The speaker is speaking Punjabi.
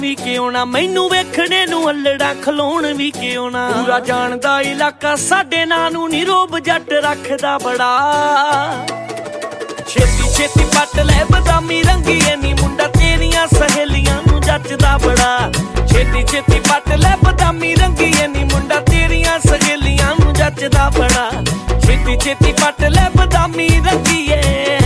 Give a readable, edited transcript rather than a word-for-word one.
ਵੀ ਕਿਉਂ ਨਾ ਮੈਨੂੰ ਵੇਖਣੇ ਨੂੰ ਅਲੜਾ ਖਲੋਣ ਵੀ ਕਿਉਂ ਨਾ। ਪੂਰਾ ਜਾਣਦਾ ਇਲਾਕਾ ਸਾਡੇ ਨਾਂ ਨੂੰ ਨੀ ਰੋਬ ਜੱਟ ਰੱਖਦਾ ਬੜਾ। ਛੇਤੀ ਛੇਤੀ ਪੱਟ ਲੈ ਬਦਾਮੀ ਰੰਗੀਏ ਨੀ ਮੁੰਡਾ ਤੇਰੀਆਂ ਸਹੇਲੀਆਂ ਨੂੰ ਜੱਚਦਾ ਬੜਾ। ਛੇਤੀ ਛੇਤੀ ਪੱਟ ਲੈ ਬਦਾਮੀ ਰੰਗੀਏ ਨੀ ਮੁੰਡਾ ਤੇਰੀਆਂ ਸਹੇਲੀਆਂ ਨੂੰ ਜੱਚਦਾ ਬੜਾ। ਛੇਤੀ ਛੇਤੀ ਪੱਟ ਲੈ ਬਦਾਮੀ ਰੰਗੀਏ।